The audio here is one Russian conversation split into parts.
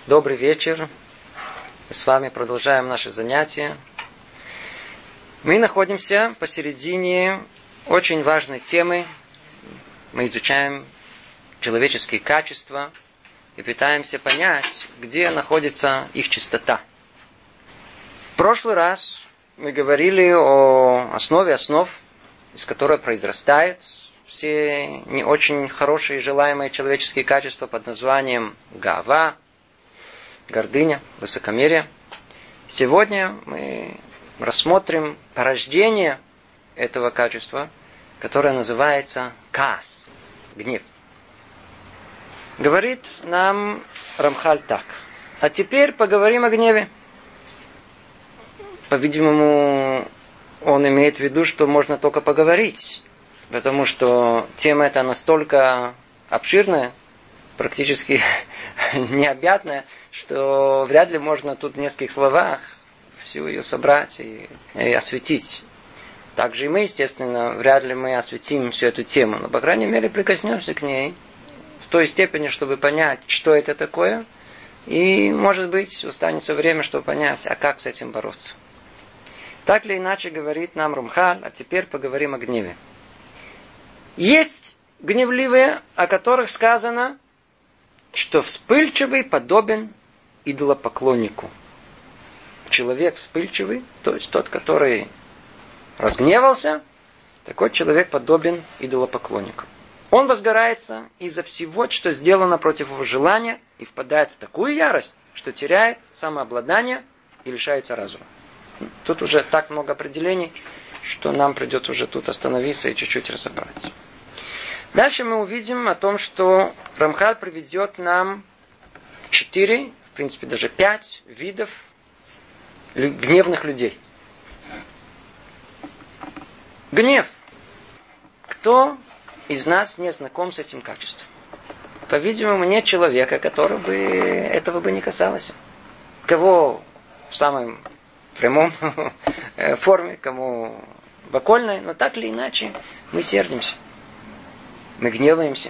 Добрый вечер. Мы с вами продолжаем наши занятия. Мы находимся посередине очень важной темы. Мы изучаем человеческие качества и пытаемся понять, где находится их чистота. В прошлый раз мы говорили о основе основ, из которой произрастают все не очень хорошие и желаемые человеческие качества под названием гава, гордыня, высокомерие. Сегодня мы рассмотрим порождение этого качества, которое называется каас, гнев. Говорит нам Рамхаль так. А теперь поговорим о гневе. По-видимому, он имеет в виду, что можно только поговорить, потому что тема эта настолько обширная, практически необъятная, что вряд ли можно тут в нескольких словах всю ее собрать и осветить. Также и мы, естественно, вряд ли мы осветим всю эту тему, но, по крайней мере, прикоснемся к ней в той степени, чтобы понять, что это такое, и, может быть, останется время, чтобы понять, а как с этим бороться. Так или иначе, говорит нам Рамхаль, а теперь поговорим о гневе. Есть гневливые, о которых сказано, что вспыльчивый подобен идолопоклоннику. Человек вспыльчивый, то есть тот, который разгневался, такой человек подобен идолопоклоннику. Он возгорается из-за всего, что сделано против его желания, и впадает в такую ярость, что теряет самообладание и лишается разума. Тут уже так много определений, что нам придется уже тут остановиться и чуть-чуть разобрать. Дальше мы увидим о том, что Рамхаль приведет нам 4, в принципе даже 5 видов гневных людей. Гнев. Кто из нас не знаком с этим качеством? По-видимому, нет человека, который бы этого бы не касался. Кого в самом прямом форме, кому в окольной, но так или иначе мы сердимся. Мы гневаемся.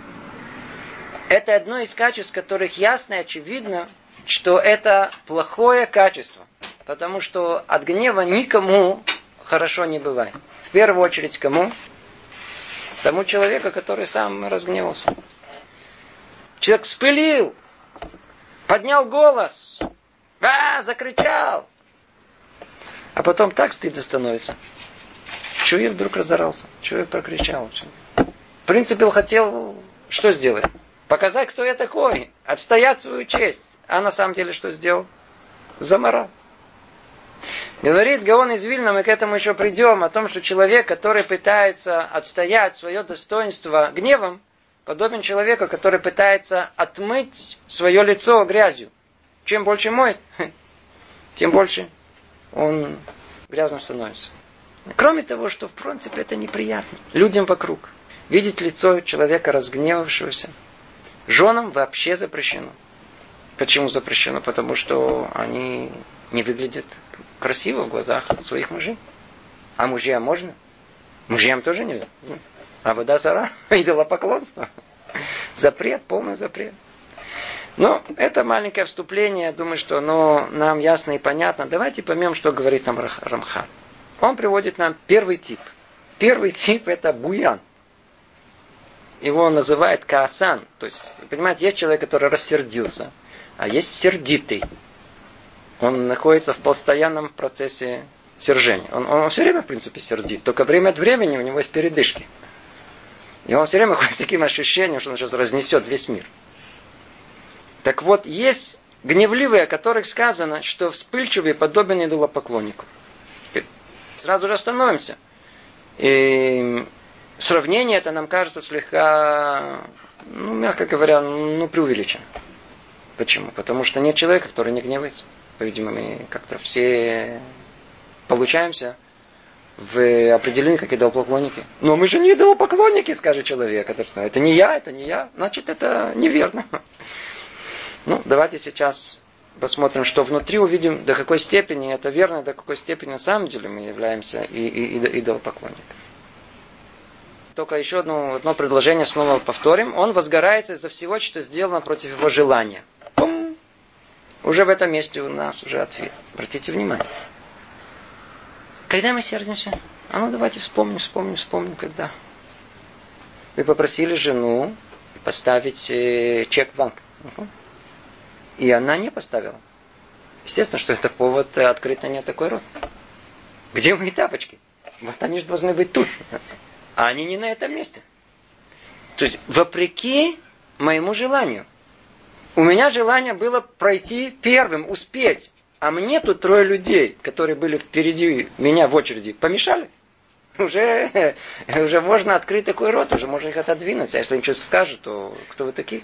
Это одно из качеств, которых ясно и очевидно, что это плохое качество. Потому что от гнева никому хорошо не бывает. В первую очередь кому? Тому человеку, который сам разгневался. Человек вспылил, поднял голос, закричал. А потом так стыдно становится. Чего я вдруг разорался? Чего я прокричал? В принципе, он хотел что сделать? Показать, кто я такой. Отстоять свою честь. А на самом деле что сделал? Заморал. Говорит Гаон из Вильна, мы к этому еще придем, о том, что человек, который пытается отстоять свое достоинство гневом, подобен человеку, который пытается отмыть свое лицо грязью. Чем больше моет, тем больше он грязным становится. Кроме того, что в принципе это неприятно людям вокруг. Видеть лицо человека разгневавшегося. Женам вообще запрещено. Почему запрещено? Потому что они не выглядят красиво в глазах своих мужей. А мужьям можно? Мужьям тоже нельзя. А вода зара, идолопоклонство. Запрет, полный запрет. Но это маленькое вступление. Думаю, что оно нам ясно и понятно. Давайте поймем, что говорит нам Рамхаль. Он приводит нам первый тип. Первый тип это буян. Его называют каасан. То есть, вы понимаете, есть человек, который рассердился, а есть сердитый. Он находится в постоянном процессе сержения. Он все время, в принципе, сердит. Только время от времени у него есть передышки. И он все время ходит с таким ощущением, что он сейчас разнесет весь мир. Так вот, есть гневливые, о которых сказано, что вспыльчивый подобен идолопоклоннику. Сразу же остановимся. И сравнение это нам кажется слегка, мягко говоря, преувеличено. Почему? Потому что нет человека, который не гневается. По-видимому, мы как-то все получаемся в определении как идолопоклонники. Но мы же не идолопоклонники, скажет человек. Это не я. Значит, это неверно. Давайте сейчас посмотрим, что внутри, увидим, до какой степени это верно, до какой степени на самом деле мы являемся идолопоклонниками. Только еще одно предложение снова повторим. Он возгорается из-за всего, что сделано против его желания. Уже в этом месте у нас уже ответ. Обратите внимание. Когда мы сердимся? А ну давайте вспомним, когда. Вы попросили жену поставить чек в банк. И она не поставила. Естественно, что это повод открыть на нее такой рот. Где мои тапочки? Вот они же должны быть тут. А они не на этом месте. То есть, вопреки моему желанию. У меня желание было пройти первым, успеть. А мне тут 3 людей, которые были впереди меня в очереди, помешали. Уже можно открыть такой рот, уже можно их отодвинуть. А если они что-то скажут, то кто вы такие?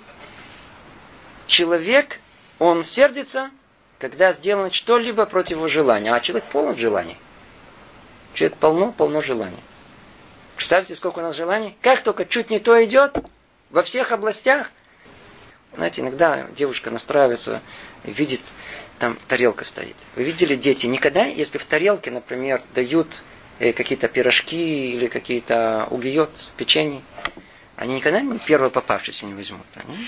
Человек, он сердится, когда сделано что-либо против его желания. А человек полон желаний. Человек полно желаний. Представьте, сколько у нас желаний. Как только чуть не то идет, во всех областях. Знаете, иногда девушка настраивается, видит, там тарелка стоит. Вы видели, дети, никогда, если в тарелке, например, дают какие-то пирожки или какие-то угиот, печенье, они никогда не первые попавшиеся не возьмут.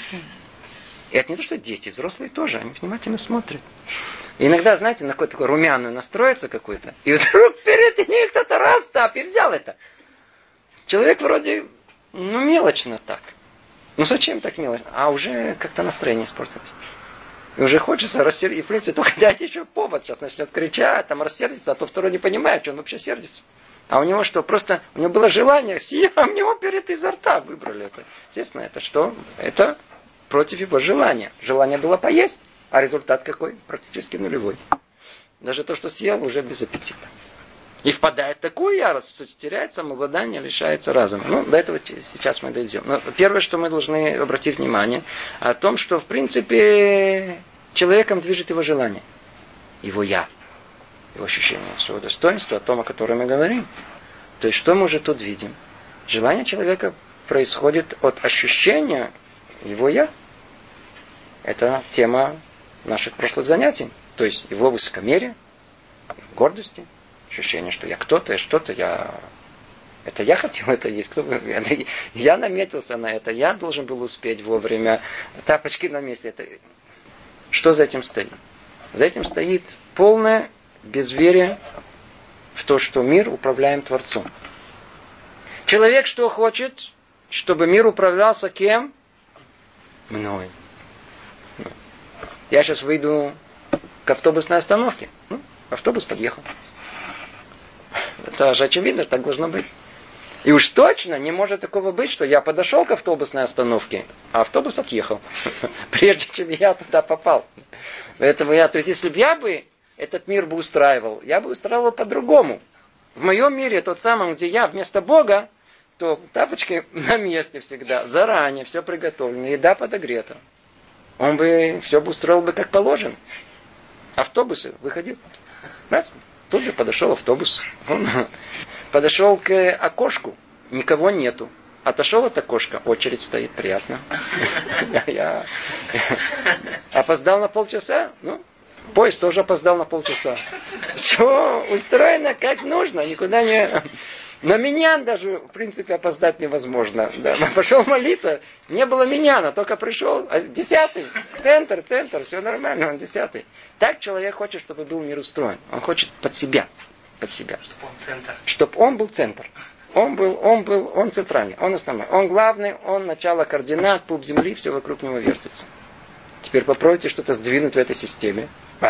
И это не то, что дети, взрослые тоже, они внимательно смотрят. И иногда, знаете, на какой-то такой румяную настроится какой-то, и вдруг перед ней кто-то раз цап и взял это. Человек вроде, мелочно так. Зачем так мелочно? А уже как-то настроение испортилось. И уже хочется рассердиться. И в принципе, только дайте еще повод. Сейчас начнет кричать, там рассердиться, а то второй не понимает, что он вообще сердится. А у него что? Просто у него было желание, а у него перед изо рта выбрали это. Естественно, это что? Это против его желания. Желание было поесть, а результат какой? Практически нулевой. Даже то, что съел, уже без аппетита. И впадает в такую ярость, что теряет самообладание, лишается разума. До этого сейчас мы дойдем. Но первое, что мы должны обратить внимание, о том, что, в принципе, человеком движет его желание. Его я. Его ощущение своего достоинства, о том, о котором мы говорим. То есть, что мы уже тут видим? Желание человека происходит от ощущения его я. Это тема наших прошлых занятий. То есть, его высокомерие, гордости. Ощущение, что я кто-то, что-то, это я хотел, это есть. Я наметился на это, я должен был успеть вовремя. Тапочки на месте. Что за этим стоит? За этим стоит полное безверие в то, что мир управляем Творцом. Человек что хочет? Чтобы мир управлялся кем? Мной. Я сейчас выйду к автобусной остановке. Автобус подъехал. Это же очевидно, так должно быть. И уж точно не может такого быть, что я подошел к автобусной остановке, а автобус отъехал. Прежде чем я туда попал. Поэтому то есть, если бы я бы этот мир бы устраивал, я бы устраивал по-другому. В моем мире, тот самый, где я вместо Бога, то тапочки на месте всегда, заранее, все приготовлено, еда подогрета. Он бы все бы устроил бы как положено. Автобусы выходил. Раз. Тут же подошел автобус. Он подошел к окошку. Никого нету. Отошел от окошка. Очередь стоит. Приятно. Я опоздал на полчаса. Поезд тоже опоздал на полчаса. Все устроено как нужно. Никуда не... На миньян даже, в принципе, опоздать невозможно. Да. Пошел молиться. Не было миньяна. Только пришел. 10-й. Центр. Все нормально. Он 10-й. Так человек хочет, чтобы был мир устроен. Он хочет под себя. Чтобы он центр. Чтобы он был центр. Он центральный. Он основной. Он главный. Он начало координат, пуп земли. Все вокруг него вертится. Теперь попробуйте что-то сдвинуть в этой системе.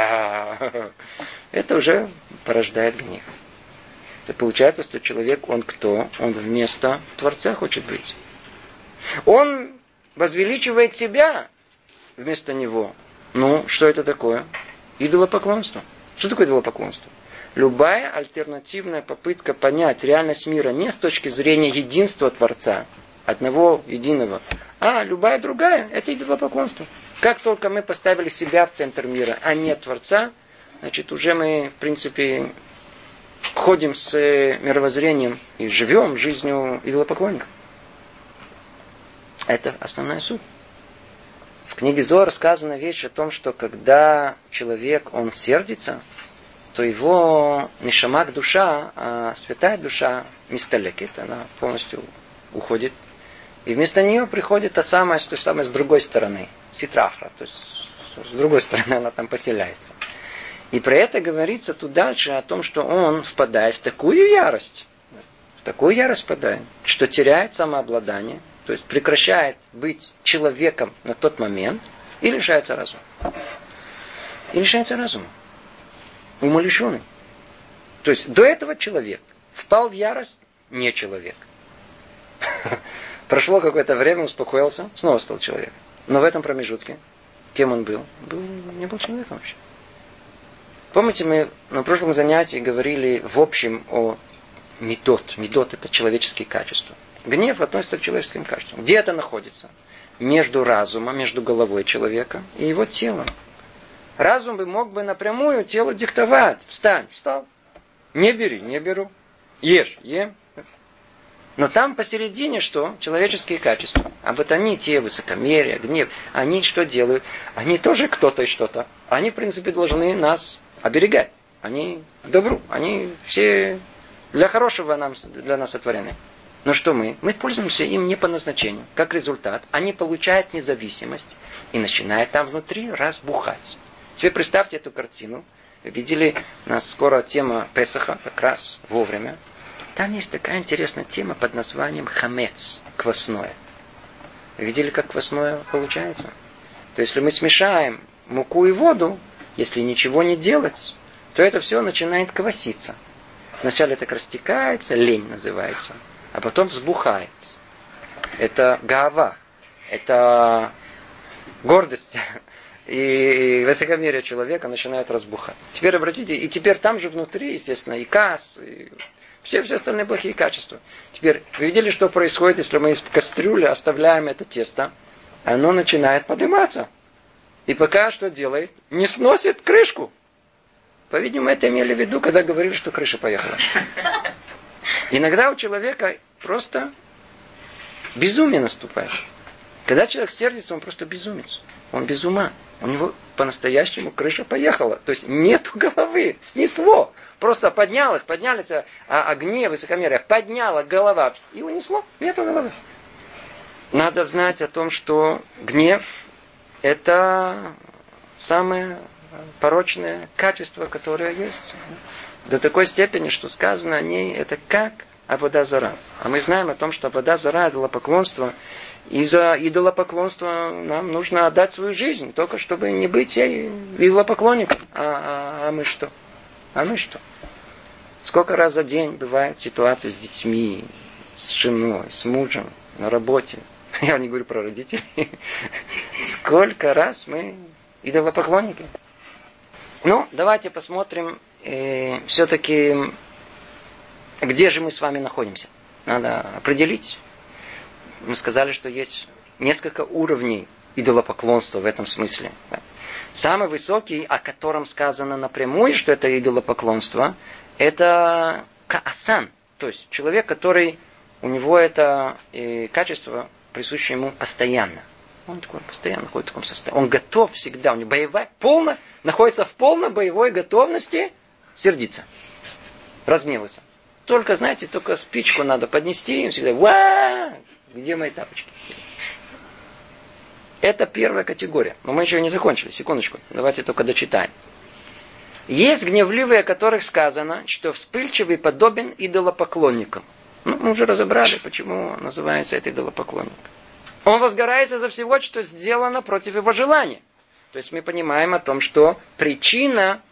Это уже порождает гнев. Это получается, что человек, он кто? Он вместо Творца хочет быть. Он возвеличивает себя вместо него. Что это такое? Идолопоклонство. Что такое идолопоклонство? Любая альтернативная попытка понять реальность мира не с точки зрения единства Творца, одного единого, а любая другая, это идолопоклонство. Как только мы поставили себя в центр мира, а не Творца, значит, уже мы, в принципе, ходим с мировоззрением и живем жизнью идолопоклонников. Это основная суть. В книге Зоар сказана вещь о том, что когда человек, он сердится, то его нешамак душа, святая душа, мисталекет, она полностью уходит. И вместо нее приходит та самая с другой стороны, ситрахра, то есть с другой стороны она там поселяется. И про это говорится тут дальше о том, что он впадает в такую ярость, впадает, что теряет самообладание, то есть прекращает быть человеком на тот момент и лишается разума. Умалишенный. То есть до этого человек впал в ярость, не человек. Прошло какое-то время, успокоился, снова стал человеком. Но в этом промежутке кем он был? Не был человеком вообще. Помните, мы на прошлом занятии говорили в общем о медот. Медот – это человеческие качества. Гнев относится к человеческим качествам. Где это находится? Между разумом, между головой человека и его телом. Разум бы мог бы напрямую тело диктовать. Встань, встал. Не бери, не беру. Ешь, ем. Но там посередине что? Человеческие качества. А вот они, те высокомерие, гнев, они что делают? Они тоже кто-то и что-то. Они, в принципе, должны нас оберегать. Они к добру. Они все для хорошего для нас сотворены. Но что мы? Мы пользуемся им не по назначению. Как результат, они получают независимость и начинают там внутри разбухать. Теперь представьте эту картину. Вы видели, у нас скоро тема Песаха, как раз вовремя. Там есть такая интересная тема под названием хамец, квасное. Вы видели, как квасное получается? То есть, если мы смешаем муку и воду, если ничего не делать, то это все начинает кваситься. Вначале так растекается, лень называется, а потом взбухает. Это гаава, это гордость и высокомерие человека начинает разбухать. Теперь обратите, и теперь там же внутри, естественно, и касс, и все остальные плохие качества. Теперь, вы видели, что происходит, если мы из кастрюли оставляем это тесто? Оно начинает подниматься. И пока что делает? Не сносит крышку. По-видимому, это имели в виду, когда говорили, что крыша поехала. Иногда у человека просто безумие наступает. Когда человек сердится, он просто безумец. Он без ума. У него по-настоящему крыша поехала. То есть нету головы. Снесло. Просто поднялось, гнев, высокомерие. Подняла голова. И унесло. Нету головы. Надо знать о том, что гнев – это самое порочное качество, которое есть. До такой степени, что сказано о ней, это как авода зара. А мы знаем о том, что авода зара – идолопоклонство. И за идолопоклонство нам нужно отдать свою жизнь, только чтобы не быть идолопоклонником. А мы что? Сколько раз за день бывает ситуация с детьми, с женой, с мужем, на работе? Я не говорю про родителей. Сколько раз мы идолопоклонники? Ну, давайте посмотрим все-таки, где же мы с вами находимся. Надо определить. Мы сказали, что есть несколько уровней идолопоклонства в этом смысле. Самый высокий, о котором сказано напрямую, что это идолопоклонство, это каасан. То есть человек, который у него это качество присуще ему постоянно. Он такой постоянно находится в таком состоянии. Он готов всегда, у него находится в полной боевой готовности сердиться, разгневаться. Только, знаете, только спичку надо поднести, и всегда где мои тапочки? Это первая категория. Но мы еще не закончили. Секундочку. Давайте только дочитаем. Есть гневливые, о которых сказано, что вспыльчивый подобен идолопоклонникам. Мы уже разобрали, почему называется это идолопоклонник. Он возгорается за всего, что сделано против его желания. То есть мы понимаем о том, что причина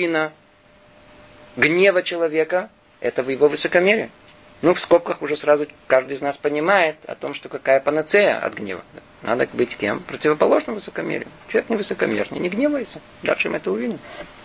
гнева человека – это в его высокомерии. В скобках уже сразу каждый из нас понимает о том, что какая панацея от гнева. Надо быть кем? Противоположным высокомерию. Человек не высокомерный, не гневается. Дальше мы это увидим.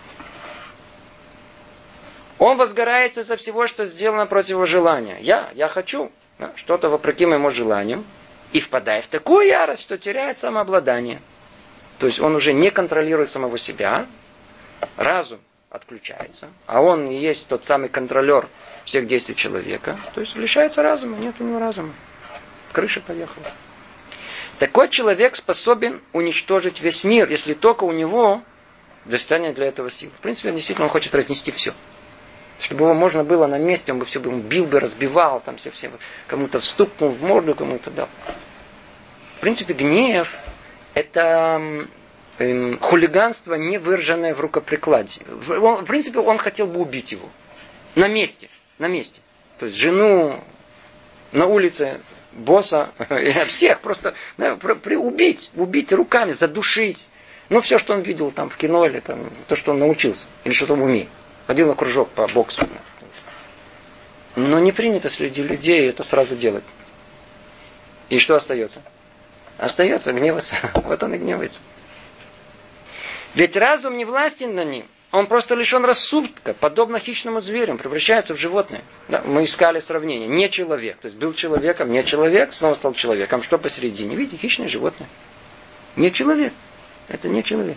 Он возгорается за всего, что сделано против его желания. Я хочу что-то вопреки моему желанию. И впадает в такую ярость, что теряет самообладание. То есть он уже не контролирует самого себя. Разум отключается. А он и есть тот самый контролер всех действий человека. То есть лишается разума. Нет у него разума. Крыша поехала. Такой человек способен уничтожить весь мир, если только у него достанет для этого сил. В принципе, действительно, он хочет разнести все. Если бы его можно было на месте, он бы все бил бы, разбивал, там все кому-то вступнул в морду, кому-то дал. В принципе, гнев – это хулиганство, не выраженное в рукоприкладе. В принципе, он хотел бы убить его. На месте. То есть жену на улице, босса, всех просто убить руками, задушить. Все, что он видел там в кино, или там, то, что он научился, или что-то он умеет. Ходил на кружок по боксу. Но не принято среди людей это сразу делать. И что остается? Остается гневаться. Вот он и гневается. Ведь разум не властен над ним. Он просто лишен рассудка, подобно хищному зверю, превращается в животное. Да, мы искали сравнение. Не человек. То есть был человеком, не человек, снова стал человеком. Что посередине? Видите, хищное животное. Не человек. Это не человек.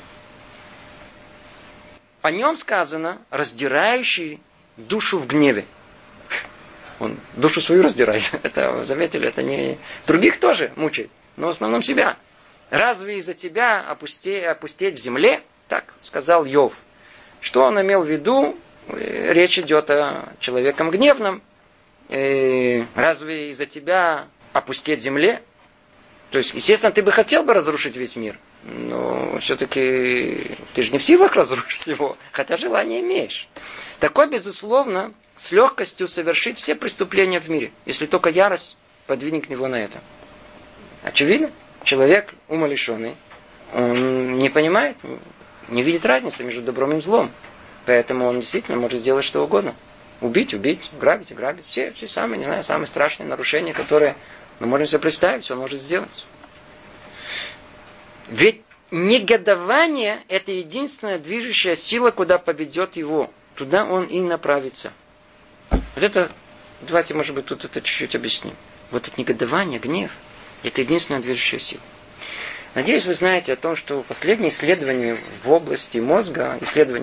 О нем сказано, раздирающий душу в гневе. Он душу свою раздирает. Это, заметили, это не... Других тоже мучает, но в основном себя. Разве из-за тебя опустеть в земле? Так сказал Йов. Что он имел в виду? Речь идет о человеком гневном. Разве из-за тебя опустеть в земле? То есть, естественно, ты бы хотел бы разрушить весь мир. Но все-таки ты же не в силах разрушить его, хотя желание имеешь. Такой, безусловно, с легкостью совершит все преступления в мире, если только ярость подвинет его на это. Очевидно, человек умалишенный, он не понимает, не видит разницы между добром и злом. Поэтому он действительно может сделать что угодно. Убить, грабить. Все самые страшные нарушения, которые мы можем себе представить, он может сделать. Ведь негодование – это единственная движущая сила, куда поведет его. Туда он и направится. Вот это, давайте, может быть, тут это чуть-чуть объясним. Вот это негодование, гнев – это единственная движущая сила. Надеюсь, вы знаете о том, что последние исследования в области мозга,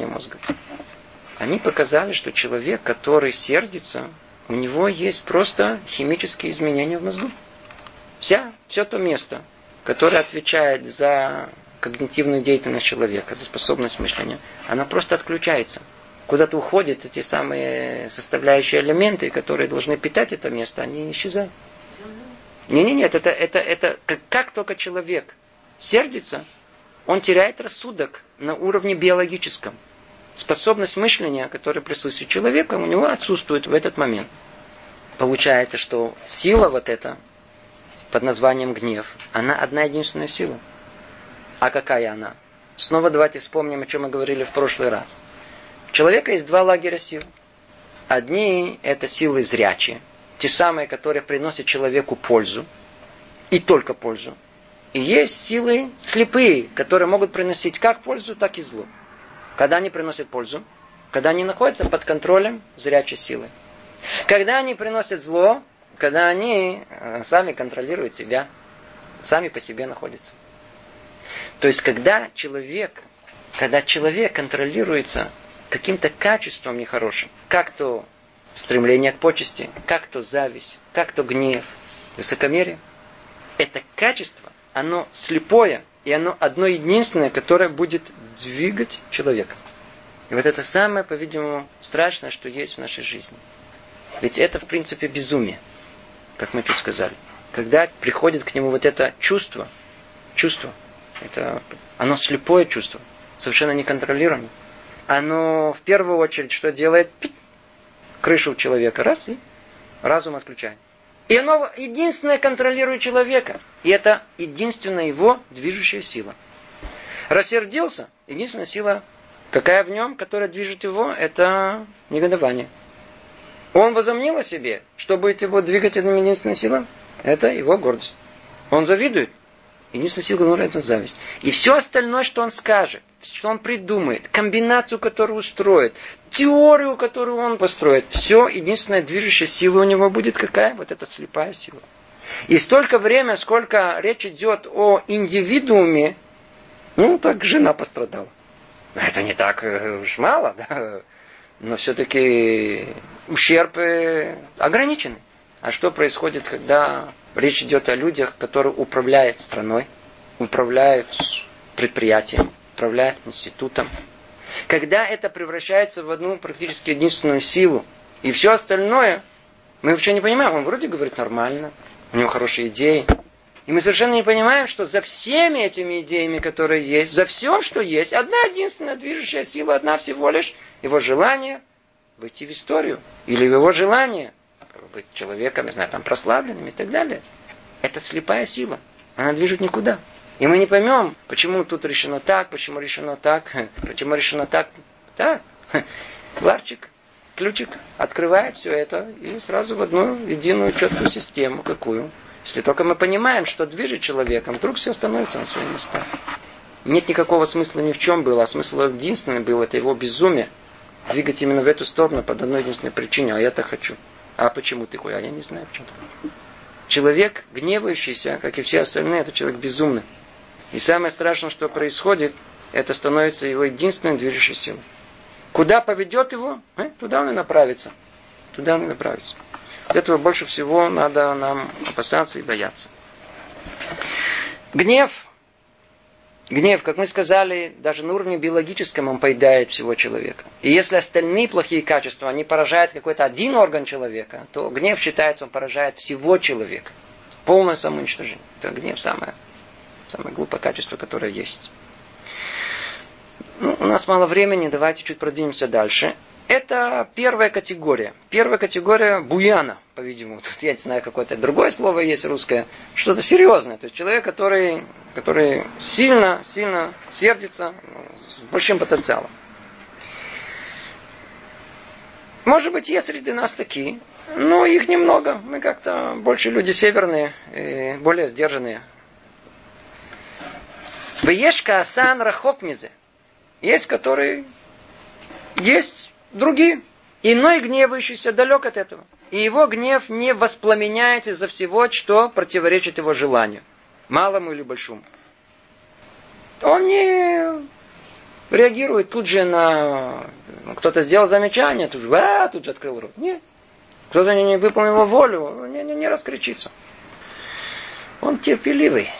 они показали, что человек, который сердится, у него есть просто химические изменения в мозгу. Все то место, которое отвечает за когнитивную деятельность человека, за способность мышления, оно просто отключается. Куда-то уходят эти самые составляющие элементы, которые должны питать это место, они исчезают. Нет, это как только человек сердится, он теряет рассудок на уровне биологическом. Способность мышления, которая присутствует человеку, у него отсутствует в этот момент. Получается, что сила вот эта, под названием гнев, она одна единственная сила. А какая она? Снова давайте вспомним, о чем мы говорили в прошлый раз. У человека есть два лагеря сил. Одни это силы зрячие, те самые, которые приносят человеку пользу, и только пользу. И есть силы слепые, которые могут приносить как пользу, так и зло. Когда они приносят пользу? Когда они находятся под контролем зрячей силы. Когда они приносят зло? Когда они сами контролируют себя, сами по себе находятся. То есть, когда человек контролируется каким-то качеством нехорошим, как то стремление к почести, как то зависть, как то гнев, высокомерие, это качество, оно слепое, и оно одно единственное, которое будет двигать человека. И вот это самое, по-видимому, страшное, что есть в нашей жизни. Ведь это, в принципе, безумие, как мы тут сказали. Когда приходит к нему вот это чувство, оно слепое чувство, совершенно неконтролируемое. Оно в первую очередь что делает? Крышу у человека, раз, и разум отключает. И оно единственное контролирует человека. И это единственная его движущая сила. Рассердился, единственная сила, какая в нем, которая движет его, это негодование. Он возомнил о себе, что будет его двигать одной единственной силой, это его гордость. Он завидует. Единственная сила, это зависть. И все остальное, что он скажет, что он придумает, комбинацию, которую устроит, теорию, которую он построит, все, единственная движущая сила у него будет какая? Вот эта слепая сила. И столько времени, сколько речь идет о индивидууме, так жена пострадала. Это не так уж мало, да? Но все-таки ущерб ограниченный. А что происходит, когда речь идет о людях, которые управляют страной, управляют предприятием, управляют институтом? Когда это превращается в одну практически единственную силу, и все остальное, мы вообще не понимаем. Он вроде говорит нормально, у него хорошие идеи, И мы совершенно не понимаем, что за всеми этими идеями, которые есть, за всем, что есть, одна единственная движущая сила, одна всего лишь его желание войти в историю. Или его желание быть человеком, не знаю, там, прославленным и так далее. Это слепая сила. Она движет никуда. И мы не поймем, почему тут решено так, почему решено так, почему решено так. Так. Ларчик, ключик открывает все это и сразу в одну единую четкую систему. Какую? Если только мы понимаем, что движет человеком, вдруг все становится на свои места. Нет никакого смысла ни в чем было, а смысл единственный был, это его безумие. Двигать именно в эту сторону под одной единственной причиной, а я-то хочу. А почему ты хочешь? А я не знаю, почему. Человек, гневающийся, как и все остальные, это человек безумный. И самое страшное, что происходит, это становится его единственной движущей силой. Куда поведет его, туда он и направится. Туда он и направится. От этого больше всего надо нам опасаться и бояться. Гнев, как мы сказали, даже на уровне биологическом он поедает всего человека. И если остальные плохие качества, они поражают какой-то один орган человека, то гнев, считается, он поражает всего человека. Полное самоуничтожение. Это гнев самое глупое качество, которое есть. У нас мало времени, давайте чуть продвинемся дальше. Это первая категория. Первая категория буяна, по-видимому. Тут я не знаю, какое-то другое слово есть русское. Что-то серьезное. То есть человек, который сильно сердится, с большим потенциалом. Может быть, есть среди нас такие, но их немного. Мы как-то больше люди северные, более сдержанные. Веешка асан рахок мизе. Есть, которые есть другие. Иной гневающийся далек от этого. И его гнев не воспламеняет из-за всего, что противоречит его желанию. Малому или большому. Он не реагирует тут же на... Кто-то сделал замечание, тут же открыл рот. Нет. Кто-то не выполнил его волю, не раскричится. Он терпеливый.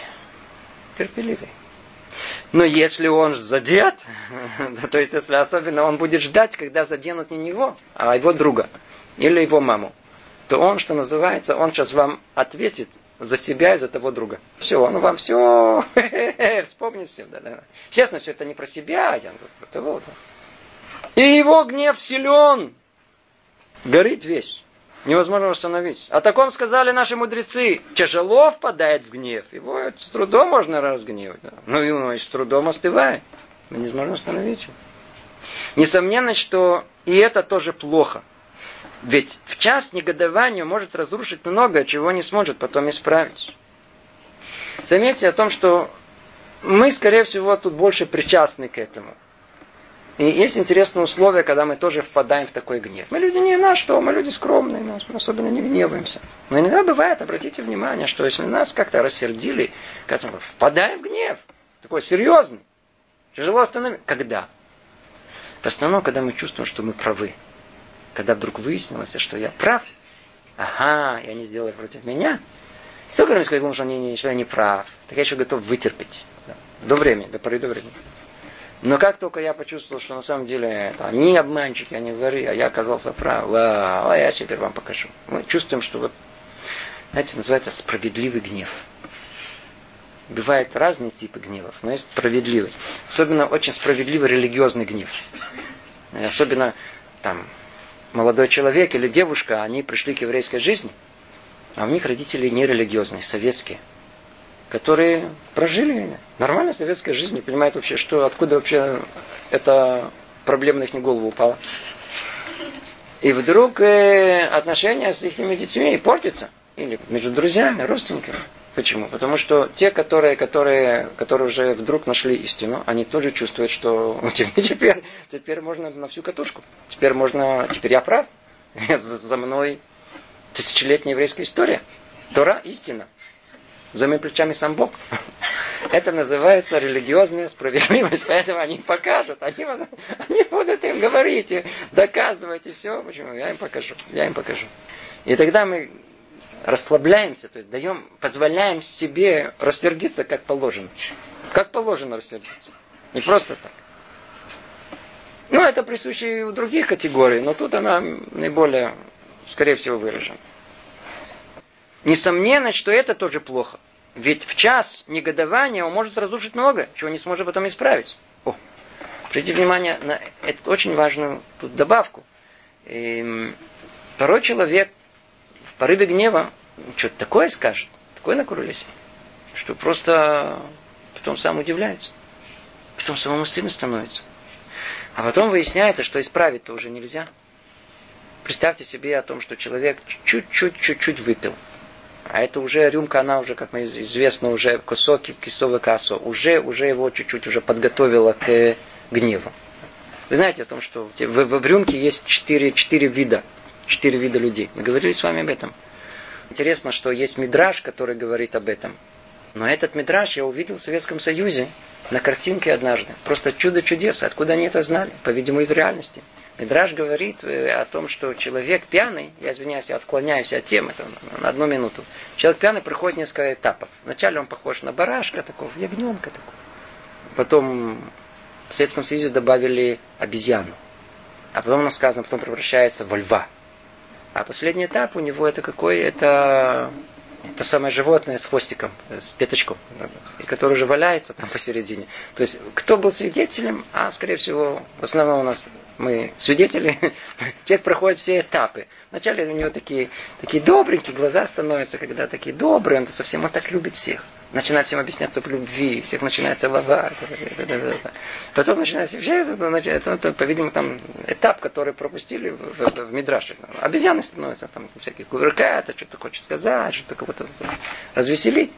Но если он задет, то есть если особенно он будет ждать, когда заденут не его, а его друга или его маму, то он, что называется, он сейчас вам ответит за себя и за того друга. Все, он вам все вспомнит все. Да. Естественно, все это не про себя, того. И его гнев силен, горит весь. Невозможно восстановить. О таком сказали наши мудрецы. Тяжело впадает в гнев. Его с трудом можно разгневать. Но и с трудом остывает. Невозможно остановить его. Несомненно, что и это тоже плохо. Ведь в час негодования может разрушить многое, чего не сможет потом исправить. Заметьте о том, что мы, скорее всего, тут больше причастны к этому. И есть интересное условие, когда мы тоже впадаем в такой гнев. Мы люди не на что, мы люди скромные, мы особенно не гневаемся. Но иногда бывает, обратите внимание, что если нас как-то рассердили, как-то впадаем в гнев, такой серьезный, тяжело остановить. Когда? В основном, когда мы чувствуем, что мы правы. Когда вдруг выяснилось, что я прав. Ага, и они сделали против меня. Сколько раз я думал, что я не прав, так я еще готов вытерпеть. До времени, до поры до времени. Но как только я почувствовал, что на самом деле это они обманщики, они воры, а я оказался прав, я теперь вам покажу. Мы чувствуем, что вот, знаете, называется справедливый гнев. Бывают разные типы гневов, но есть справедливый. Особенно очень справедливый религиозный гнев. И особенно там молодой человек или девушка, они пришли к еврейской жизни, а у них родители нерелигиозные, советские, которые прожили нормально советской жизнь, не понимают вообще, откуда вообще эта проблема на их голову упала. И вдруг отношения с их детьми портятся. Или между друзьями, родственниками. Почему? Потому что те, которые уже вдруг нашли истину, они тоже чувствуют, что теперь можно на всю катушку. Теперь я прав. За мной тысячелетняя еврейская история. Тора – истина. За моими плечами сам Бог. Это называется религиозная справедливость. Поэтому они покажут. Они будут им говорить, доказывать и все. Почему? Я им покажу. И тогда мы расслабляемся, то есть позволяем себе рассердиться как положено. Как положено рассердиться. Не просто так. Это присуще и у других категорий, но тут она наиболее, скорее всего, выражена. Несомненно, что это тоже плохо. Ведь в час негодования он может разрушить много, чего не сможет потом исправить. Обратите внимание на эту очень важную тут добавку. Порой человек в порыве гнева что-то такое скажет, такое накуролесит, что просто потом сам удивляется. Потом самому стыдно становится. А потом выясняется, что исправить-то уже нельзя. Представьте себе о том, что человек чуть-чуть выпил. А это уже рюмка, она уже, как известно, уже косоки, кисовый кассо, уже его чуть-чуть уже подготовила к гневу. Вы знаете о том, что в рюмке есть 4 вида людей. Мы говорили с вами об этом. Интересно, что есть мидраш, который говорит об этом. Но этот мидраш я увидел в Советском Союзе на картинке однажды. Просто чудо чудес. Откуда они это знали? По-видимому, из реальности. Мидраш говорит о том, что человек пьяный, я извиняюсь, я отклоняюсь от темы, это на 1 минуту. Человек пьяный проходит несколько этапов. Вначале он похож на барашка такого, ягненка такого. Потом в Советском Союзе добавили обезьяну. А потом, сказано, потом превращается во льва. А последний этап у него это какой? Это самое животное с хвостиком, с пяточком, которое уже валяется там посередине. То есть, кто был свидетелем, скорее всего, в основном у нас мы свидетели, человек проходит все этапы. Вначале у него такие добренькие глаза становятся, когда такие добрые, он совсем так любит всех. Начинает всем объясняться в любви, всех начинает целовать. Потом начинается, это, по-видимому, там этап, который пропустили в Мидраше. Обезьяны становятся, там всякие кувыркают, что-то хочет сказать, что-то кого-то развеселить.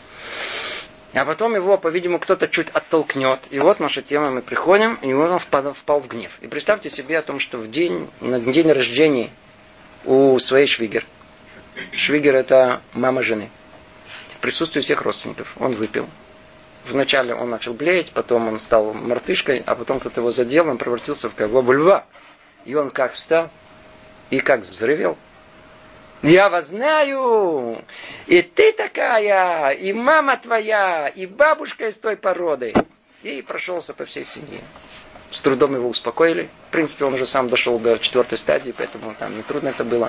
А потом его, по-видимому, кто-то чуть оттолкнет. И вот наша тема, мы приходим, и он впал в гнев. И представьте себе о том, что на день рождения у своей швигер. Швигер это мама жены. В присутствии всех родственников. Он выпил. Вначале он начал блеять, потом он стал мартышкой, а потом кто-то его задел, он превратился в льва. И он как встал, и как взревел. Я вас знаю, и ты такая, и мама твоя, и бабушка из той породы. И прошелся по всей семье. С трудом его успокоили. В принципе, он уже сам дошел до 4-й стадии, поэтому там нетрудно это было.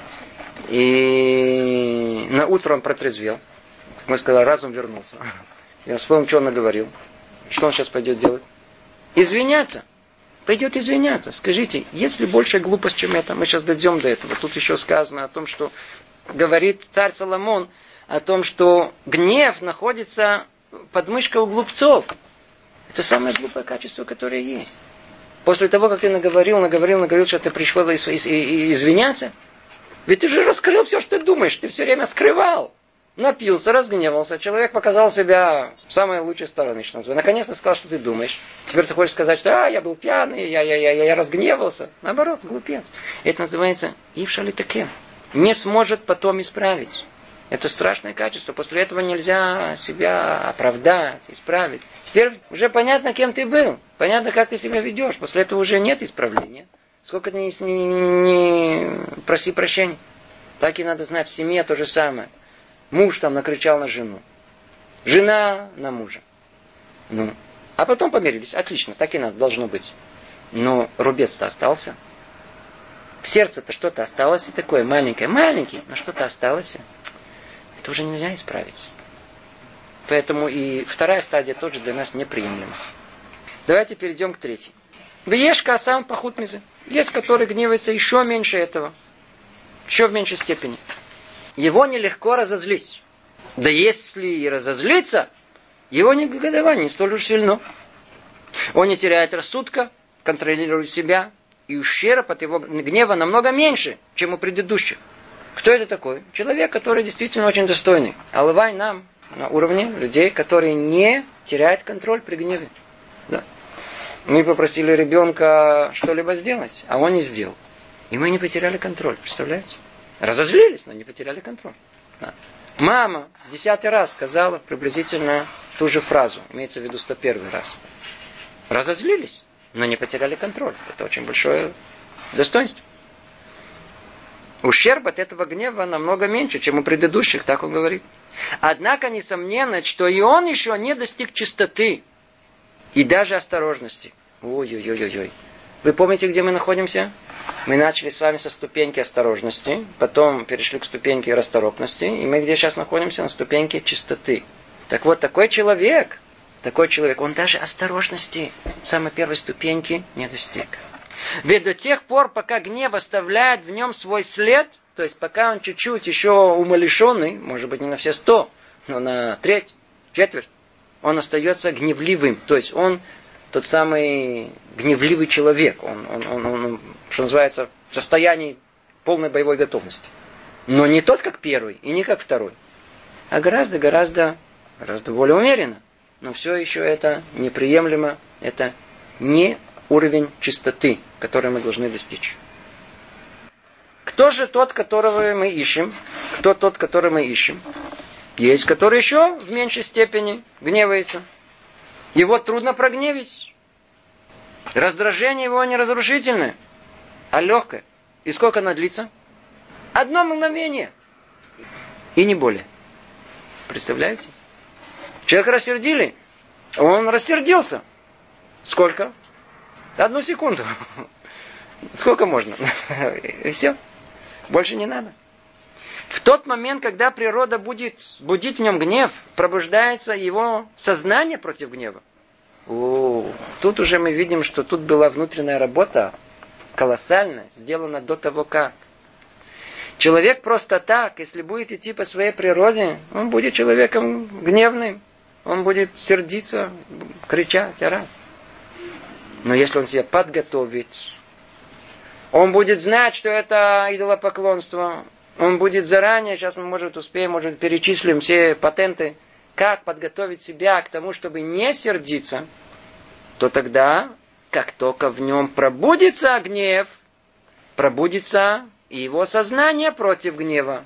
И на утро он протрезвел. Мы сказали, разум вернулся. Я вспомнил, что он наговорил. Что он сейчас пойдет делать? Извиняться. Пойдет извиняться. Скажите, есть ли большая глупость, чем это? Мы сейчас дойдем до этого. Тут еще сказано о том, что говорит царь Соломон, о том, что гнев находится под мышкой у глупцов. Это самое глупое качество, которое есть. После того, как ты наговорил, что ты пришел извиняться, ведь ты же раскрыл все, что ты думаешь. Ты все время скрывал. Напился, разгневался. Человек показал себя с самой лучшей стороны, что называется. Наконец-то сказал, что ты думаешь. Теперь ты хочешь сказать, что я был пьяный, я разгневался. Наоборот, глупец. Это называется ившалитакен. Не сможет потом исправить. Это страшное качество. После этого нельзя себя оправдать, исправить. Теперь уже понятно, кем ты был. Понятно, как ты себя ведешь. После этого уже нет исправления. Сколько ты не проси прощения. Так и надо знать, в семье то же самое. Муж там накричал на жену. Жена на мужа. А потом помирились. Отлично, так и надо, должно быть. Но рубец-то остался. В сердце-то что-то осталось и такое маленький, но что-то осталось. Это уже нельзя исправить. Поэтому и 2-я стадия тоже для нас неприемлема. Давайте перейдем к 3-й. Виешка сам пахут мизы. Есть, который гневается еще меньше этого. Еще в меньшей степени. Его нелегко разозлить. Да если и разозлиться, его негодование не столь уж сильно. Он не теряет рассудка, контролирует себя, и ущерб от его гнева намного меньше, чем у предыдущих. Кто это такой? Человек, который действительно очень достойный. Алывай нам на уровне людей, которые не теряют контроль при гневе. Да. Мы попросили ребенка что-либо сделать, а он не сделал. И мы не потеряли контроль, представляете? Разозлились, но не потеряли контроль. Да. Мама 10-й раз сказала приблизительно ту же фразу. Имеется в виду 101 раз. Разозлились, но не потеряли контроль. Это очень большое достоинство. Ущерб от этого гнева намного меньше, чем у предыдущих, так он говорит. Однако, несомненно, что и он еще не достиг чистоты и даже осторожности. Ой-ой-ой-ой. Вы помните, где мы находимся? Мы начали с вами со ступеньки осторожности, потом перешли к ступеньке расторопности, и мы где сейчас находимся? На ступеньке чистоты. Так вот, такой человек, он даже осторожности самой первой ступеньки не достиг. Ведь до тех пор, пока гнев оставляет в нем свой след, то есть пока он чуть-чуть еще умалишенный, может быть не на все 100, но на треть, четверть, он остается гневливым. То есть он тот самый гневливый человек. Он, что называется, в состоянии полной боевой готовности. Но не тот, как первый, и не как второй. А гораздо более умеренно. Но все еще это неприемлемо. Это не уровень чистоты, который мы должны достичь. Кто же тот, которого мы ищем? Кто тот, который мы ищем? Есть, который еще в меньшей степени гневается. Его трудно прогневить. Раздражение его не разрушительное, а легкое. И сколько оно длится? 1 мгновение. И не более. Представляете? Человека рассердили. Он рассердился. Сколько? 1 секунду. Сколько можно? И все. Больше не надо. В тот момент, когда природа будет будить в нем гнев, пробуждается его сознание против гнева. Тут уже мы видим, что тут была внутренняя работа колоссальная, сделана до того как. Человек просто так, если будет идти по своей природе, он будет человеком гневным, он будет сердиться, кричать, орать. Но если он себя подготовит, он будет знать, что это идолопоклонство. Он будет заранее, сейчас мы, может, перечислим все патенты, как подготовить себя к тому, чтобы не сердиться, то тогда, как только в нем пробудится гнев, пробудится и его сознание против гнева.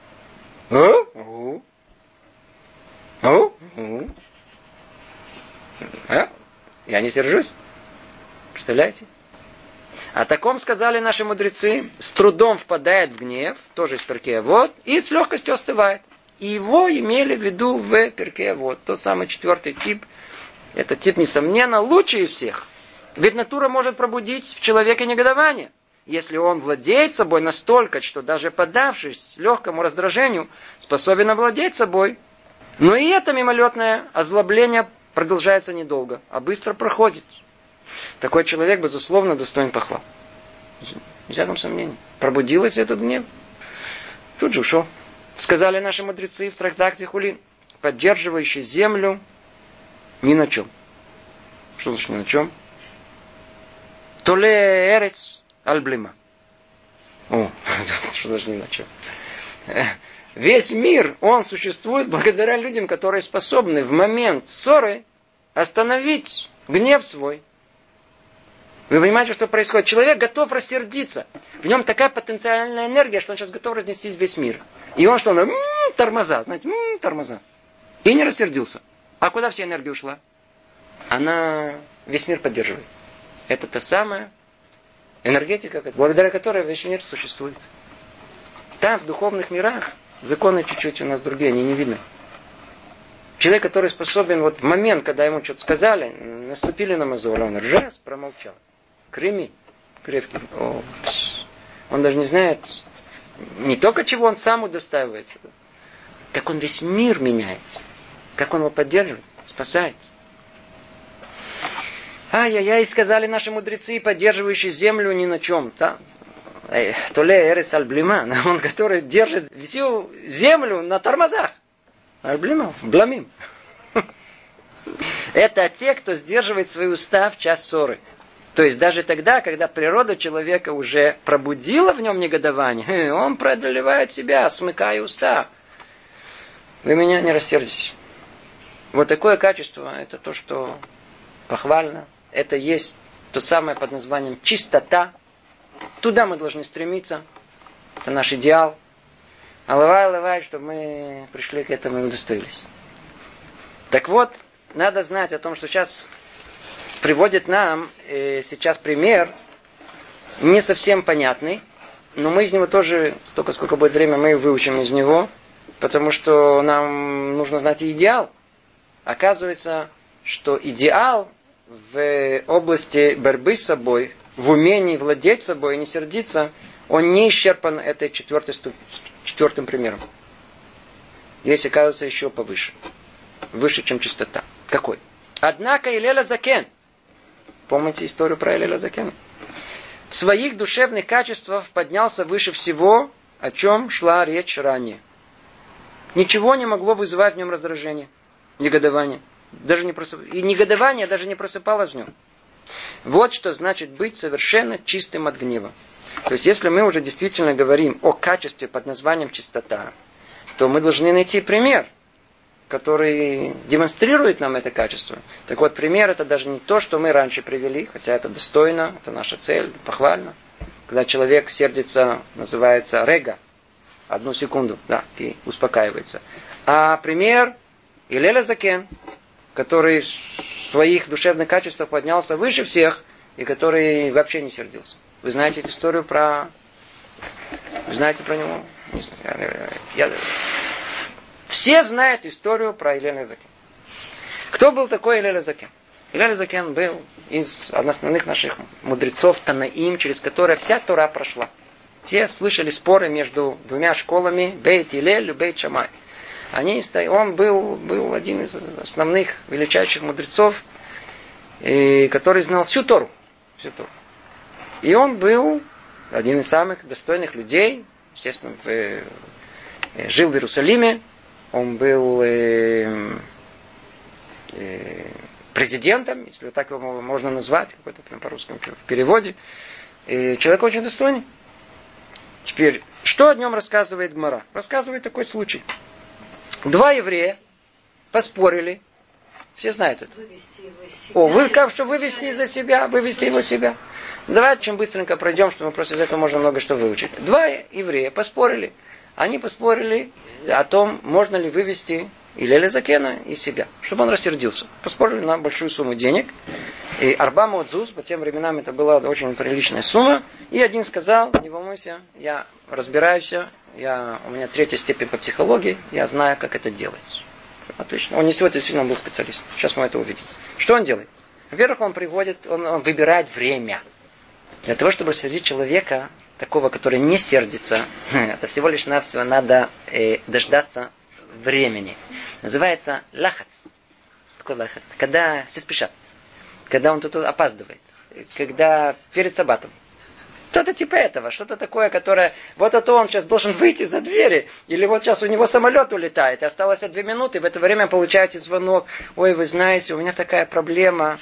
Я не сержусь. Представляете? О таком сказали наши мудрецы, с трудом впадает в гнев, тоже из Перкей Авот, и с легкостью остывает. И его имели в виду в Перкей Авот. Тот самый 4-й тип. Этот тип, несомненно, лучший из всех. Ведь натура может пробудить в человеке негодование. Если он владеет собой настолько, что даже поддавшись легкому раздражению, способен овладеть собой. Но и это мимолетное озлобление продолжается недолго, а быстро проходит. Такой человек, безусловно, достоин похвал. Без всяком сомнении. Пробудился этот гнев. Тут же ушел. Сказали наши мудрецы в трактате Хулин, поддерживающий землю ни на чем. Что значит ни на чем? Толе эрец альблима. Что значит ни на чем? Весь мир, он существует благодаря людям, которые способны в момент ссоры остановить гнев свой. Вы понимаете, что происходит? Человек готов рассердиться. В нем такая потенциальная энергия, что он сейчас готов разнести весь мир. И он что? Тормоза. Знаете, тормоза. И не рассердился. А куда вся энергия ушла? Она весь мир поддерживает. Это та самая энергетика, благодаря которой весь мир существует. Там, в духовных мирах, законы чуть-чуть у нас другие, они не видны. Человек, который способен, в момент, когда ему что-то сказали, наступили на мозоль, он раз промолчал. Креми, крепкий. Он даже не знает не только чего он сам удостаивается, как он весь мир меняет, как он его поддерживает, спасает. Ай-яй-яй, сказали наши мудрецы, поддерживающие землю ни на чем. Толе эрес альблима, он, который держит всю землю на тормозах. Альблима, бламим. Это те, кто сдерживает свои уста в час ссоры. То есть даже тогда, когда природа человека уже пробудила в нем негодование, он преодолевает себя, смыкая уста. Вы меня не рассердитесь. Вот такое качество, это то, что похвально. Это есть то самое под названием чистота. Туда мы должны стремиться. Это наш идеал. Алавай, чтобы мы пришли к этому и удостоились. Так вот, надо знать о том, что сейчас приводит нам сейчас пример не совсем понятный, но мы из него тоже, столько, сколько будет время, мы выучим из него, потому что нам нужно знать и идеал. Оказывается, что идеал в области борьбы с собой, в умении владеть собой и не сердиться, он не исчерпан этой четвертым примером. Есть, оказывается, еще повыше. выше, чем чистота. Какой? Однако Илеля Закен, помните историю про Илеля Закена? В своих душевных качествах поднялся выше всего, о чем шла речь ранее. Ничего не могло вызывать в нем раздражение, негодование. И негодование даже не просыпалось в нем. Вот что значит быть совершенно чистым от гнева. То есть, если мы уже действительно говорим о качестве под названием чистота, то мы должны найти пример, который демонстрирует нам это качество. Так вот, пример это даже не то, что мы раньше привели, хотя это достойно, это наша цель, похвально. Когда человек сердится, называется рега, 1 секунду, да, и успокаивается. А пример Илеля Закен, который в своих душевных качествах поднялся выше всех, и который вообще не сердился. Вы знаете эту историю про... Вы знаете про него? Все знают историю про Илеля Закен. Кто был такой Илеля Закен? Илеля Закен был из основных наших мудрецов Танаим, через которые вся Тора прошла. Все слышали споры между двумя школами Бейт Илель и Бейт Шамай. Он был один из основных величайших мудрецов, который знал всю Тору. И он был один из самых достойных людей, естественно, жил в Иерусалиме. Он был президентом, если так его можно назвать, какой-то по-русски в переводе. Человек очень достойный. Теперь, что о нем рассказывает Гмара? Рассказывает такой случай. 2 еврея поспорили. Все знают это. Вывести его из себя. Что вывести его из себя. Давайте чем быстренько пройдем, чтобы мы просто из этого можно много что выучить. 2 еврея поспорили. Они поспорили о том, можно ли вывести Илеля Закена из себя, чтобы он рассердился. Поспорили на большую сумму денег. И Арба Моцзус, по тем временам это была очень приличная сумма. И один сказал: не волнуйся, я разбираюсь, у меня 3-я степень по психологии, я знаю, как это делать. Отлично. Он действительно был специалист. Сейчас мы это увидим. Что он делает? Во-первых, он выбирает время. Для того, чтобы рассердить человека, такого, который не сердится, это всего лишь навсего надо дождаться времени. Называется лахац. Такой лахац. Когда все спешат. Когда он тут опаздывает. Когда перед саббатом. Что-то типа этого. Что-то такое, которое... Вот это он сейчас должен выйти за двери. Или вот сейчас у него самолет улетает. И осталось 2 минуты. В это время получаете звонок. Ой, вы знаете, у меня такая проблема.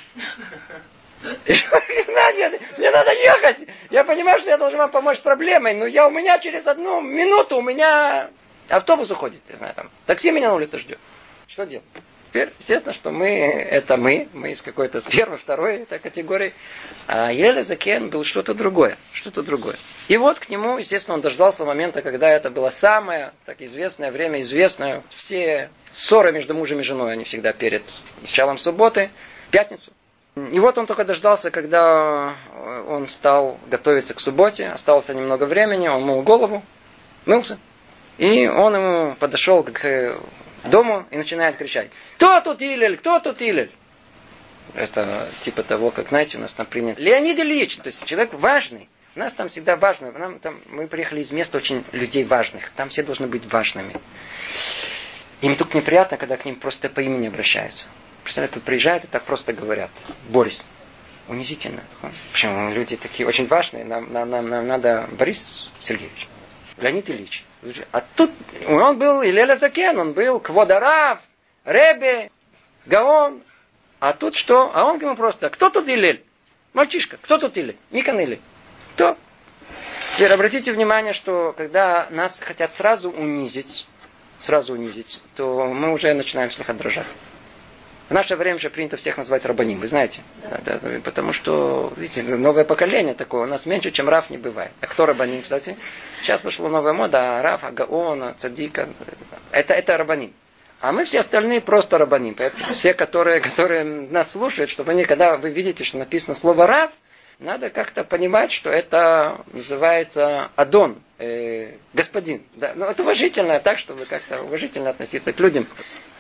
Мне надо ехать. Я понимаю, что я должен вам помочь с проблемой. Но у меня через 1 минуту автобус уходит. Я знаю, там такси меня на улице ждет. Что делать? Теперь, естественно, что мы из какой-то 1-й, 2-й категории. А Илеля Закен был что-то другое. И вот к нему, естественно, он дождался момента, когда это было самое так известное время, известное. Все ссоры между мужем и женой, они всегда перед началом субботы, в пятницу. И вот он только дождался, когда он стал готовиться к субботе, осталось немного времени, он мыл голову, мылся. И он ему подошел к дому и начинает кричать: «Кто тут Илель? Кто тут Илель?» Это типа того, как, знаете, у нас там принято Леонид Ильич, то есть человек важный. У нас там всегда важно. Мы приехали из места очень людей важных. Там все должны быть важными. Им тут неприятно, когда к ним просто по имени обращаются. Представляете, тут приезжают и так просто говорят: «Борис». Унизительно. Почему? Люди такие очень важные. Нам надо Борис Сергеевич. Леонид Ильич. А тут он был Илеля Закен, он был Кводарав, Ребе, Гаон. А тут что? А он ему просто: «Кто тут Илель? Мальчишка, кто тут Илель? Микан Илель. Кто?» Теперь обратите внимание, что когда нас хотят сразу унизить, то мы уже начинаем слегка дрожать. В наше время же принято всех назвать рабаним, вы знаете. Да, потому что, видите, новое поколение такое, у нас меньше, чем рав, не бывает. А кто рабаним, кстати? Сейчас пошла новая мода: рав, гаона, цадика. Это рабаним. А мы все остальные просто рабаним. Поэтому все, которые нас слушают, чтобы они, когда вы видите, что написано слово рав, надо как-то понимать, что это называется адон, господин. Да? Но это уважительно, так, чтобы как-то уважительно относиться к людям.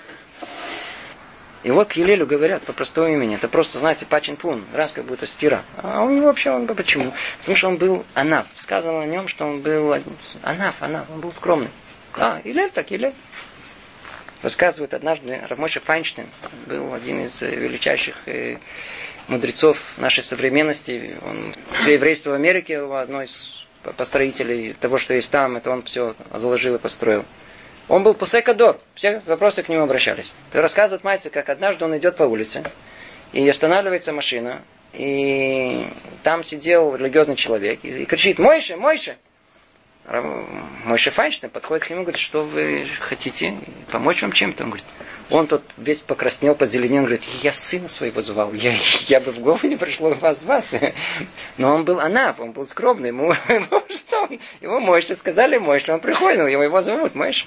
И вот к Илелю говорят по простому имени. Это просто, знаете, пачин-пун, раз как будто стира. А у него вообще, почему? Потому что он был анаф. Сказано о нем, что он был анаф, он был скромный. Илель так Илель. Рассказывают однажды, Рав Моше Файнштейн был один из величайших мудрецов нашей современности. Он все еврейство в Америке, одной из построителей того, что есть там, это он все заложил и построил. Он был пусекадор, все вопросы к нему обращались. То рассказывает мастер, как однажды он идет по улице, и останавливается машина, и там сидел религиозный человек, и кричит: «Мойше, Мойше!» Мойше Файнштейн подходит к нему и говорит: «Что вы хотите? Помочь вам чем-то?» Он говорит, он тут весь покраснел, позеленел, говорит: «Я сына своего звал, я бы в голову не пришло вас звать». Но он был анаф, он был скромный, ему Мойше сказали Мойше, он приходит, его зовут Мойше.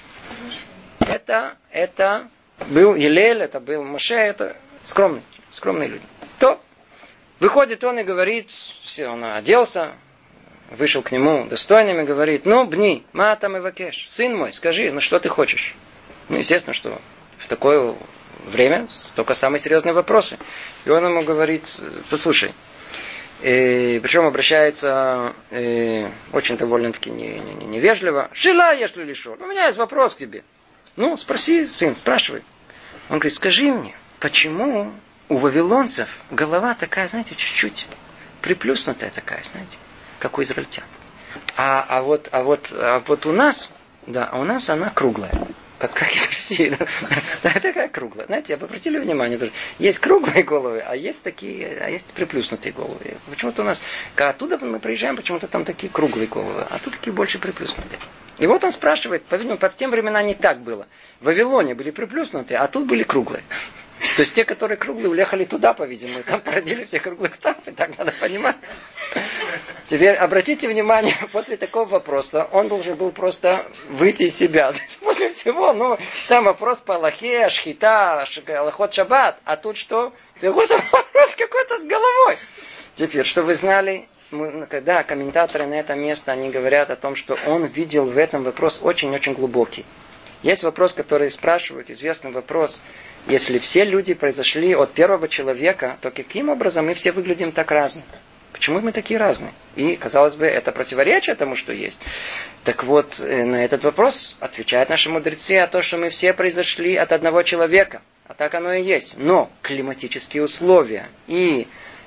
Это был Елель, это был Моше, это скромные люди. То выходит он и говорит, все, он оделся, вышел к нему достойным и говорит: «Ну, бни, матам и вакеш, сын мой, скажи, что ты хочешь?» Естественно, что в такое время только самые серьезные вопросы. И он ему говорит: «Послушай», причем обращается очень довольно-таки невежливо: «Шила, если лишь, у меня есть вопрос к тебе». Спроси, сын, спрашивай. Он говорит: «Скажи мне, почему у вавилонцев голова такая, знаете, чуть-чуть приплюснутая такая, знаете, как у израильтян. А вот у нас, у нас она круглая. Как из России. Да, такая круглая. Знаете, вы обратили внимание, есть круглые головы, а есть приплюснутые головы. Почему-то у нас, оттуда мы приезжаем, почему-то там такие круглые головы, а тут такие больше приплюснутые. И вот он спрашивает, по-видимому, в те времена не так было. В Вавилоне были приплюснутые, а тут были круглые. То есть те, которые круглые, уехали туда, по-видимому, там породили всех круглых там, и так надо понимать. Теперь обратите внимание, после такого вопроса он должен был просто выйти из себя. После всего, там вопрос по Аллахе, шхита, аллахот шаббат, а тут что? Какой-то вопрос какой-то с головой. Теперь, что вы знали, когда комментаторы на это место, они говорят о том, что он видел в этом вопрос очень-очень глубокий. Есть вопрос, который спрашивают, известный вопрос: если все люди произошли от первого человека, то каким образом мы все выглядим так разно? Почему мы такие разные? И, казалось бы, это противоречие тому, что есть. Так вот, на этот вопрос отвечают наши мудрецы о том, что мы все произошли от одного человека. А так оно и есть. Но климатические условия и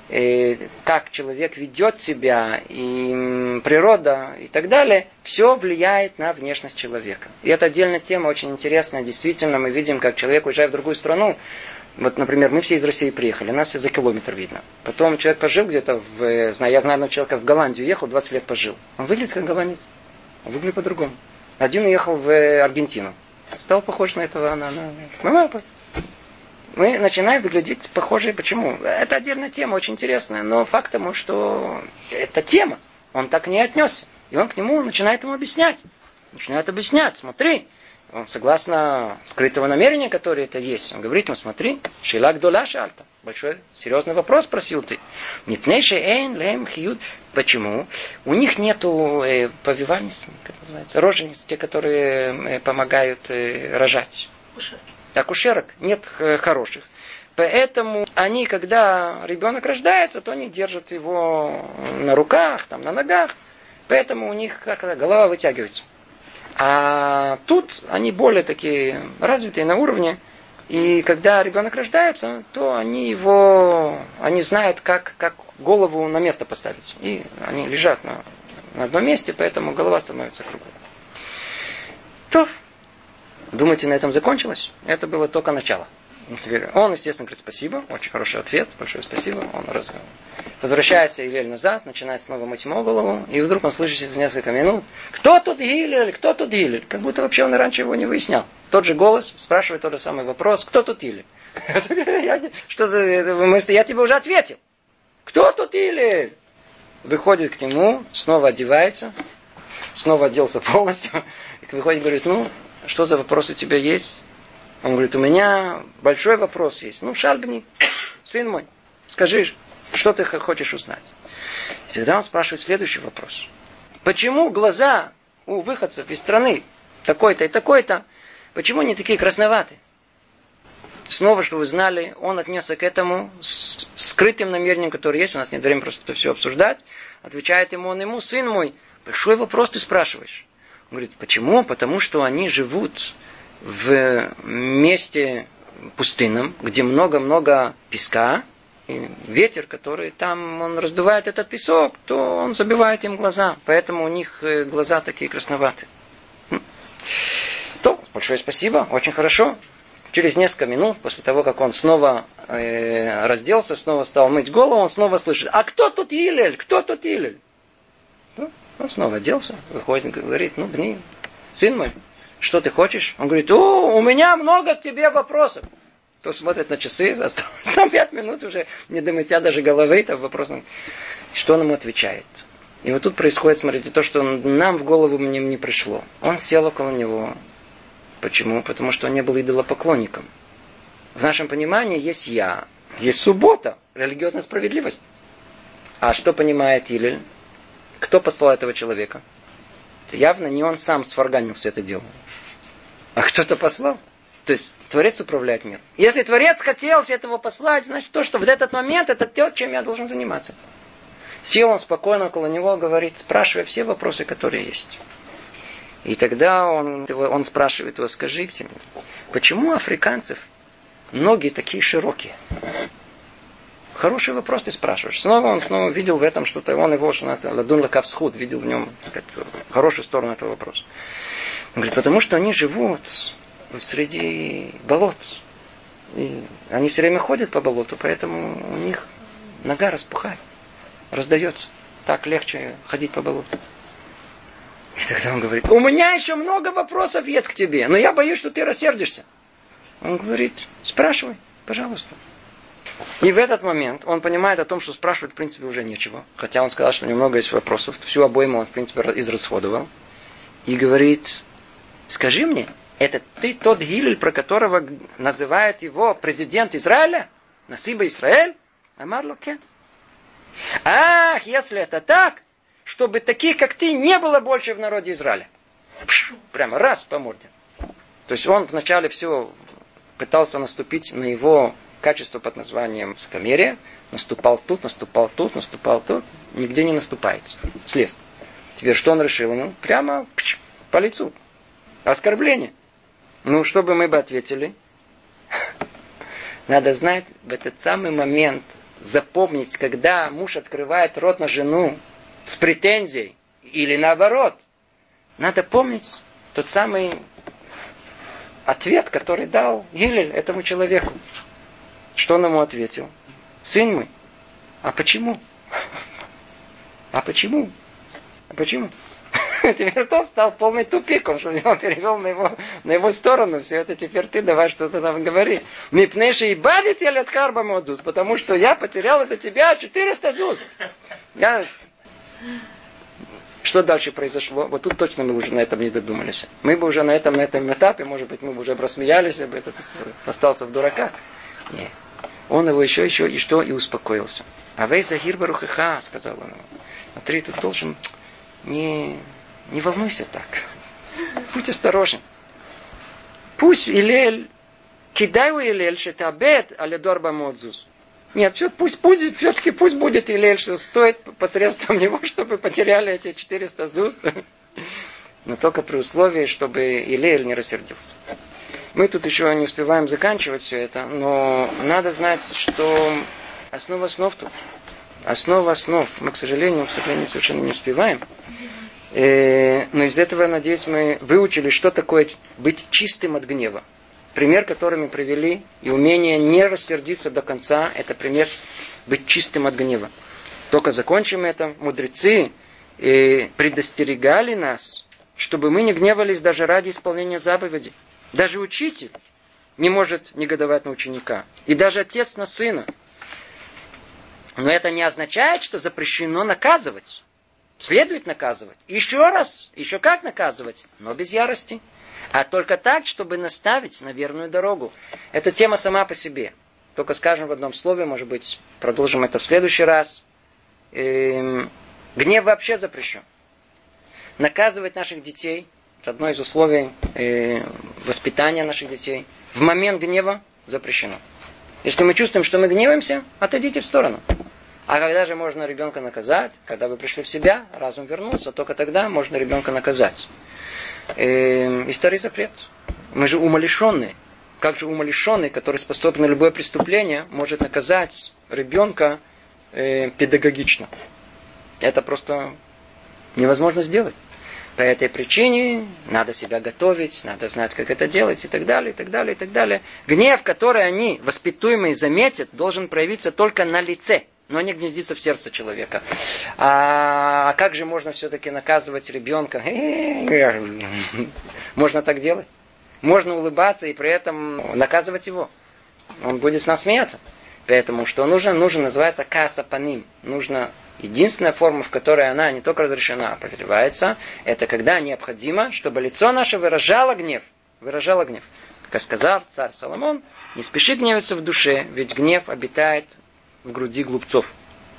как человек ведет себя, и природа, и так далее, все влияет на внешность человека. И это отдельная тема, очень интересная. Действительно, мы видим, как человек, уезжая в другую страну, вот, например, мы все из России приехали, нас все за километр видно. Потом человек пожил где-то, я знаю одного человека в Голландию уехал, 20 лет пожил. Он выглядит как голландец. Он выглядит по-другому. Один уехал в Аргентину. Стал похож на этого, мы начинаем выглядеть похожие. Почему? Это отдельная тема, очень интересная. Но факт тому, что это тема. Он так не отнесся. И он к нему начинает ему объяснять. Начинает объяснять. Смотри. Он, согласно скрытого намерения, которое это есть, он говорит ему: смотри, шила гдола шальта. Большой, серьезный вопрос спросил ты. Почему? У них нету повивальниц, как называется, рожениц, те, которые помогают рожать. Акушерок нет хороших. Поэтому они, когда ребенок рождается, то они держат его на руках, на ногах. Поэтому у них голова вытягивается. А тут они более такие развитые на уровне. И когда ребенок рождается, то они знают, как голову на место поставить. И они лежат на одном месте, поэтому голова становится круглой. То. Думаете, на этом закончилось? Это было только начало. Он, естественно, говорит: спасибо, очень хороший ответ, большое спасибо. Он возвращается Илель назад, начинает снова мыть ему голову, и вдруг он слышит через несколько минут: кто тут Илель, кто тут Илель? Как будто вообще он раньше его не выяснял. Тот же голос спрашивает тот же самый вопрос: кто тут Илель? Что за... Я тебе уже ответил. Кто тут Илель? Выходит к нему, снова одевается, снова оделся полностью, и выходит и говорит: что за вопрос у тебя есть? Он говорит: у меня большой вопрос есть. Шальбни, сын мой, скажи, что ты хочешь узнать? И тогда он спрашивает следующий вопрос. Почему глаза у выходцев из страны такой-то и такой-то, почему они такие красноватые? Снова, что вы знали, он отнесся к этому с скрытым намерением, которое есть. У нас нет времени просто это все обсуждать. Отвечает ему: сын мой, большой вопрос ты спрашиваешь. Он говорит: почему? Потому что они живут в месте пустынном, где много-много песка, и ветер, который там, он раздувает этот песок, то он забивает им глаза. Поэтому у них глаза такие красноватые. То, большое спасибо, очень хорошо. Через несколько минут, после того, как он снова разделся, снова стал мыть голову, он снова слышит: а кто тут Илель? Кто тут Илель? Ну, он снова оделся, выходит и говорит: ну, Бни, сын мой, что ты хочешь? Он говорит: у меня много к тебе вопросов. Кто смотрит на часы, осталось там 5 минут уже, не до мытья даже головы, там вопрос, что он ему отвечает. И вот тут происходит, смотрите, то, что нам в голову не пришло. Он сел около него. Почему? Потому что он не был идолопоклонником. В нашем понимании есть я, есть суббота, религиозная справедливость. А что понимает Илель? Кто послал этого человека? Это явно не он сам сварганил все это дело. А кто-то послал. То есть Творец управляет миром. Если Творец хотел все этого послать, значит то, что в этот момент это то, чем я должен заниматься. Сел он спокойно около него, говорит, спрашивая все вопросы, которые есть. И тогда он спрашивает его: скажите мне, почему у африканцев ноги такие широкие? Хороший вопрос ты спрашиваешь. Он снова видел в этом что-то. Он его, что называется, ладун лакавсхуд, видел в нем, так сказать, хорошую сторону этого вопроса. Он говорит, потому что они живут среди болот. И они все время ходят по болоту, поэтому у них нога распухает, раздается. Так легче ходить по болоту. И тогда он говорит: у меня еще много вопросов есть к тебе, но я боюсь, что ты рассердишься. Он говорит: спрашивай, пожалуйста. И в этот момент он понимает о том, что спрашивать в принципе уже нечего. Хотя он сказал, что у него много есть вопросов. Всю обойму он в принципе израсходовал. И говорит: скажи мне, это ты тот Гилель, про которого называет его президент Израиля? Насиба Исраэль? Амар локен. Ах, если это так, чтобы таких, как ты, не было больше в народе Израиля. Прямо раз по морде. То есть он вначале все пытался наступить на его качество под названием высокомерие. Наступал тут. Нигде не наступается. Слез. Теперь что он решил? Ну, прямо по лицу. Оскорбление. Ну, что бы мы бы ответили? Надо знать в этот самый момент, запомнить, когда муж открывает рот на жену с претензией, или наоборот, надо помнить тот самый ответ, который дал Гилель этому человеку. Что он ему ответил? Сын мой, а почему? А почему? Теперь тот стал полный тупик, он перевел на его сторону, все это теперь ты давай что-то там говори. Мипнейши и бадит я лет карба модзус, потому что я потерял из-за тебя 400 зуз. Что дальше произошло? Вот тут точно мы уже на этом не додумались. Мы бы уже на этом этапе, может быть, мы бы уже рассмеялись, бы этот остался в дураках. Нет. Он его еще и что? И успокоился. А вей захир барухиха, сказал он ему. Смотри, ты должен не волнуйся так. Будь осторожен. Пусть Илель, кидай у Илель, что это обед, але дорба модзус. Нет, пусть будет Илель, что стоит посредством него, чтобы потеряли эти 400 зуз. Но только при условии, чтобы Илель не рассердился. Мы тут еще не успеваем заканчивать все это, но надо знать, что основа основ тут. Основа основ. Мы, к сожалению, совершенно не успеваем. Но из этого, надеюсь, мы выучили, что такое быть чистым от гнева. Пример, который мы привели, и умение не рассердиться до конца, это пример быть чистым от гнева. Только закончим это. Мудрецы предостерегали нас, чтобы мы не гневались даже ради исполнения заповедей. Даже учитель не может негодовать на ученика. И даже отец на сына. Но это не означает, что запрещено наказывать. Следует наказывать. Еще раз. Еще как наказывать. Но без ярости. А только так, чтобы наставить на верную дорогу. Эта тема сама по себе. Только скажем в одном слове, может быть, продолжим это в следующий раз. Гнев вообще запрещен. Наказывать наших детей, это одно из условий воспитания наших детей, в момент гнева запрещено. Если мы чувствуем, что мы гневаемся, отойдите в сторону. А когда же можно ребенка наказать? Когда вы пришли в себя, разум вернулся, только тогда можно ребенка наказать. И старый запрет. Мы же умалишенные. Как же умалишенный, который способен на любое преступление, может наказать ребенка педагогично? Это просто невозможно сделать. По этой причине надо себя готовить, надо знать, как это делать, и так далее, и так далее, и так далее. Гнев, который они, воспитуемые, заметят, должен проявиться только на лице, но не гнездиться в сердце человека. А как же можно все-таки наказывать ребенка? Можно так делать? Можно улыбаться и при этом наказывать его. Он будет с нас смеяться. Поэтому что нужно? Нужно, называется касапаним. Нужно единственная форма, в которой она не только разрешена, а повелевается, это когда необходимо, чтобы лицо наше выражало гнев. Выражало гнев. Как сказал царь Соломон, не спеши гневаться в душе, ведь гнев обитает в груди глупцов.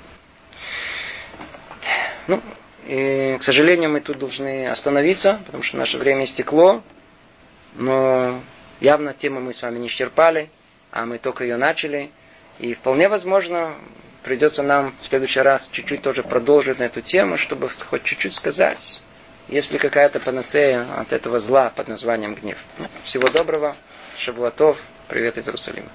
И, к сожалению, мы тут должны остановиться, потому что наше время истекло. Но явно тему мы с вами не исчерпали, а мы только ее начали. И вполне возможно, придется нам в следующий раз чуть-чуть тоже продолжить на эту тему, чтобы хоть чуть-чуть сказать, есть ли какая-то панацея от этого зла под названием гнев. Всего доброго, шавуа тов, привет из Иерусалима.